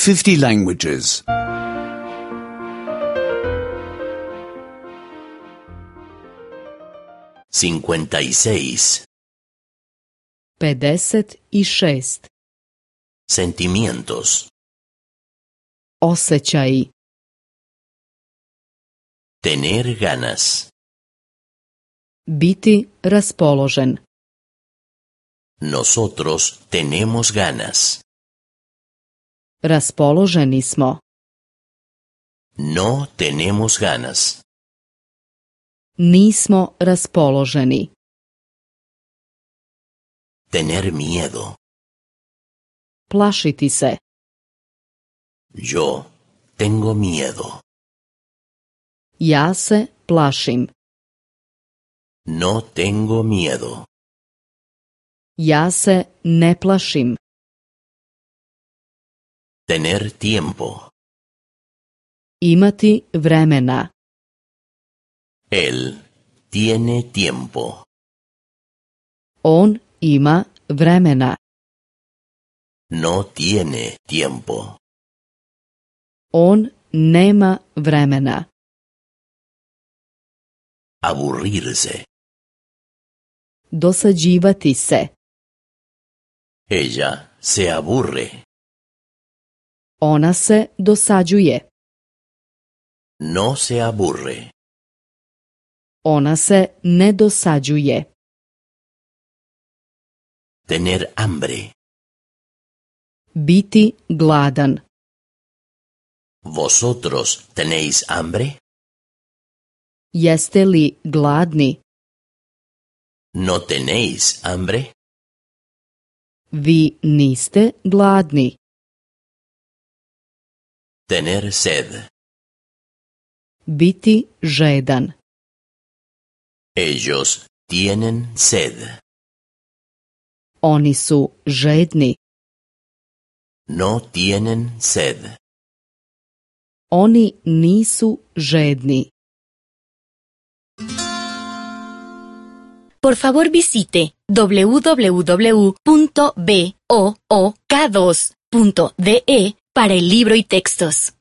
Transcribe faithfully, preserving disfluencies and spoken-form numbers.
fifty languages. cincuenta y seis. pedeset i šest. Sentimientos. Osjećaji. Tener ganas. Biti raspoložen. Nosotros tenemos ganas. Raspoloženi smo. No tenemos ganas. Nismo raspoloženi. Tener miedo. Plašiti se. Yo tengo miedo. Ja se plašim. No tengo miedo. Ja se ne plašim. Tener tiempo. Imati vremena. Él tiene tiempo. On ima vremena. No tiene tiempo. On nema vremena. Aburrirse. Dosađivati se. Ella se aburre. Ona se dosađuje. No se aburre. Ona se ne dosađuje. Tener hambre. Biti gladan. ¿Vosotros tenéis hambre? Jeste li gladni? ¿No tenéis hambre? Vi niste gladni. Tener sed. Biti žedan. Ellos tienen sed. Oni su žedni. No tienen sed. Oni nisu žedni. Por favor visite doble u doble u doble u punto book dos punto de para el libro y textos.